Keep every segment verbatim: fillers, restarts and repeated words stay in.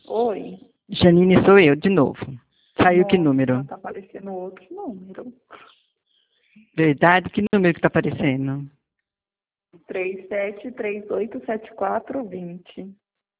Oi. Janine, sou eu de novo. Saiu que Nossa, número? tá aparecendo outro número. Verdade? Que número que tá aparecendo? três sete três oito sete quatro dois zero.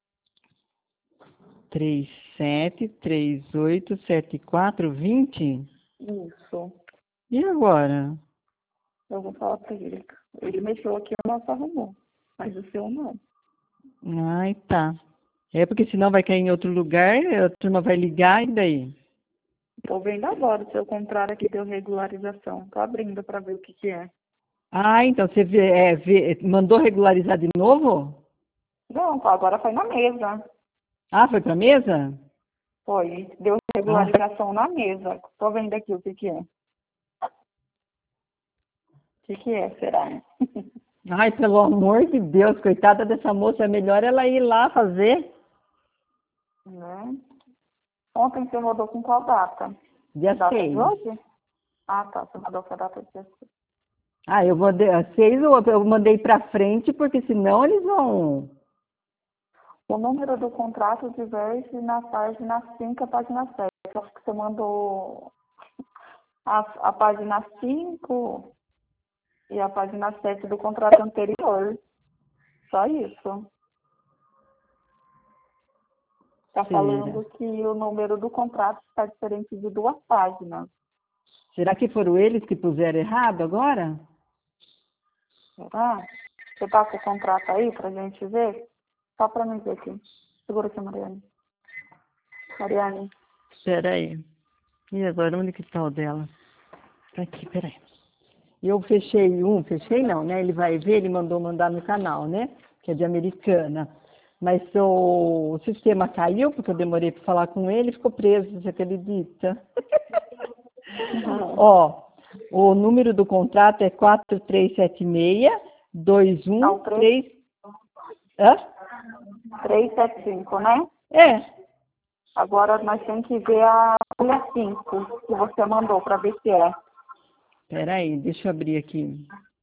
três sete três oito sete quatro dois zero? Isso. E agora? Eu vou falar pra ele. Ele mexeu aqui, o nosso arrumou. Mas o seu não. Ai, tá. É porque senão vai cair em outro lugar, a turma vai ligar e daí? Tô vendo agora o seu contrato aqui deu regularização. Tô abrindo pra ver o que que é. Ah, então você vê, é, vê- mandou regularizar de novo? Não, agora foi na mesa. Ah, foi pra mesa? Foi. Deu Ah, regularização na mesa. Tô vendo aqui o que que é. O que que é, será? ai, pelo amor de Deus, coitada dessa moça, é melhor ela ir lá fazer Né? Ontem você rodou com qual data? dia Data de seis. hoje? Ah, tá. Você mandou com a data de hoje. Ah, eu mandei, às seis eu eu mandei pra frente, porque senão eles vão. O número do contrato diverge na página cinco e a página sete. Eu acho que você mandou a, a página cinco e a página sete do contrato anterior. Só isso. Está Será? falando que o número do contrato está diferente de duas páginas. Será que foram eles que puseram errado agora? Será? Você está com o contrato aí para a gente ver? Só para mim ver aqui. Segura aqui, Mariane. Mariane. Espera aí. E agora, onde que tá o dela? Tá aqui, peraí. Eu fechei um, fechei não, né? Ele vai ver, ele mandou mandar no canal, né? Que é de Americana. Mas o, o sistema caiu, porque eu demorei para falar com ele, ficou preso, você acredita? Uhum. Ó, o número do contrato é quatro três sete seis dois Tá um o três, três. Hã? três sete cinco, né? É, Agora nós temos que ver a folha cinco que você mandou para ver se é. peraí, deixa eu abrir aqui.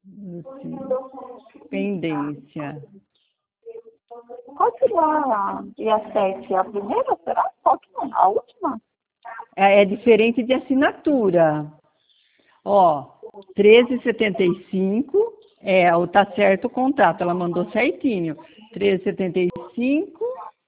Pendência. Qual que é a, e a sete? A primeira, será? Qual que é? A última? É, é diferente de assinatura. Ó, treze e setenta e cinco é, o tá certo o contrato, ela mandou certinho. treze e setenta e cinco,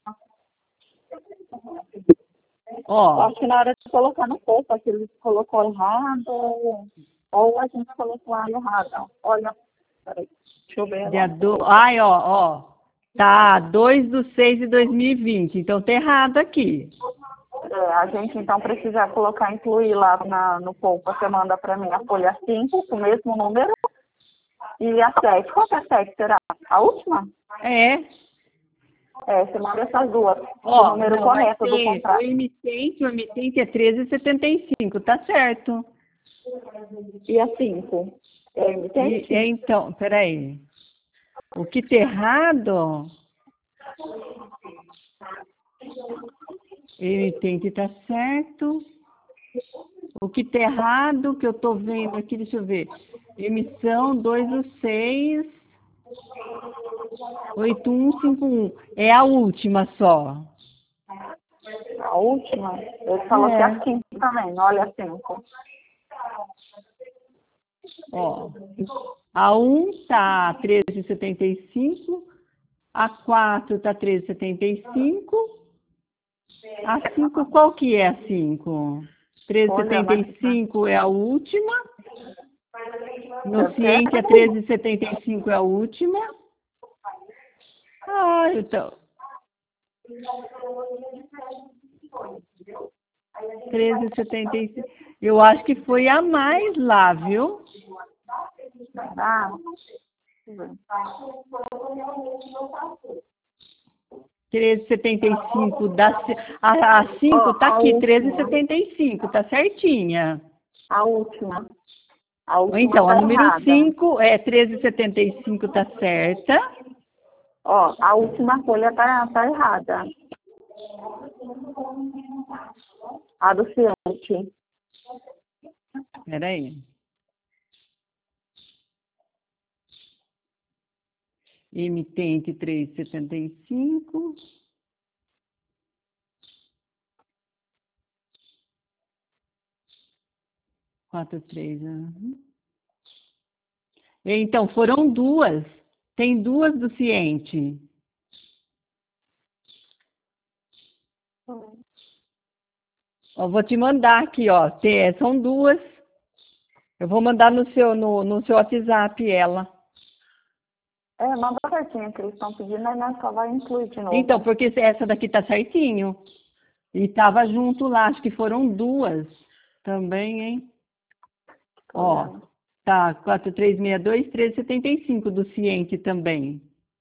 Eu ó, acho que na hora de colocar no corpo, acho que ele colocou errado, ou a gente colocou a errada. Olha, peraí, deixa eu ver dia lá. do, ai, ó, ó, tá dois de seis de dois mil e vinte, então tá errado aqui. É, a gente então precisa colocar, incluir lá na, no corpo, você manda para mim a folha cinco, com o mesmo número, e a sete. Qual que é a sete, será? A última? É, É, você manda essas duas, o ó, número não, vai correto do ser o contrato. emitente, o emitente é treze e setenta e cinco, tá certo. E a cinco? É E, emitente? é, então, peraí, o que tá errado, emitente tá certo. O que tá errado, que eu tô vendo aqui, deixa eu ver. Emissão dois do seis, oito um cinco um. É a última só. A última? Ele falou que é a É, cinco também, olha a cinco. ó. A um tá treze e setenta e cinco, a quatro tá treze e setenta e cinco, a cinco qual que é a cinco? Olha, mas treze e setenta e cinco é a última, no deve ter ciente a errado. treze e setenta e cinco é a última. Ah, então, treze e setenta e cinco. Eu acho que foi a mais lá, viu? Ah, treze e setenta e cinco da a, a cinco ó, tá a aqui, treze e última. setenta e cinco, tá certinha. A última. A Ou última então, a tá número errada. cinco é treze e setenta e cinco, tá certa. Ó, a última folha tá, tá errada. A do ciente. Peraí. Emitente treze e setenta e cinco. quatro três. Uhum. Então, foram duas. Tem duas do Ciente. Hum. Eu vou te mandar aqui, ó. Tem, são duas. Eu vou mandar no seu, no, no seu WhatsApp ela. É, manda certinho que eles estão pedindo, mas nós só vai incluir de novo. Então, porque essa daqui tá certinho. E tava junto lá, acho que foram duas também, hein? Tô Ó, olhando. tá, quatro três seis dois, treze setenta e cinco do Ciente também.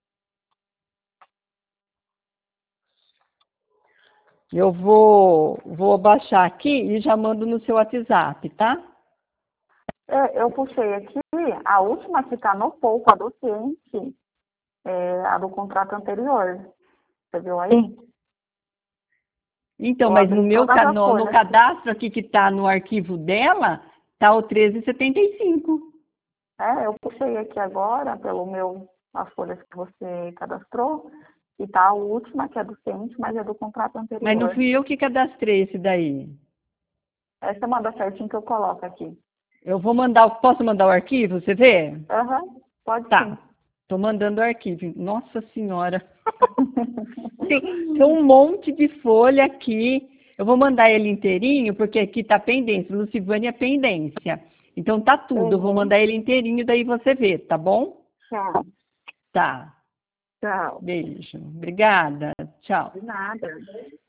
Eu vou, vou baixar aqui e já mando no seu WhatsApp, tá? É, eu puxei aqui, a última que está no pouco, a do Ciente, é a do contrato anterior. Você viu aí? Então, Eu mas no abri meu todas ca- as no, no folhas. cadastro aqui que tá no arquivo dela, tá o treze setenta e cinco. É, eu puxei aqui agora, pelo meu, as folhas que você cadastrou, e tá a última, que é do Ciente, mas é do contrato Mas não anterior. fui eu que cadastrei esse daí. Essa manda certinho que eu coloco aqui. Eu vou mandar, posso mandar o arquivo, você vê? Aham, pode sim. Tá, tô mandando o arquivo. Nossa Senhora, tem, tem um monte de folha aqui. Eu vou mandar ele inteirinho, porque aqui tá pendência. Lucivânia é pendência. Então tá tudo. Eu vou Uhum. mandar ele inteirinho, daí você vê, tá bom? Tchau. Tá. Tchau. Beijo. Obrigada. Tchau. De nada.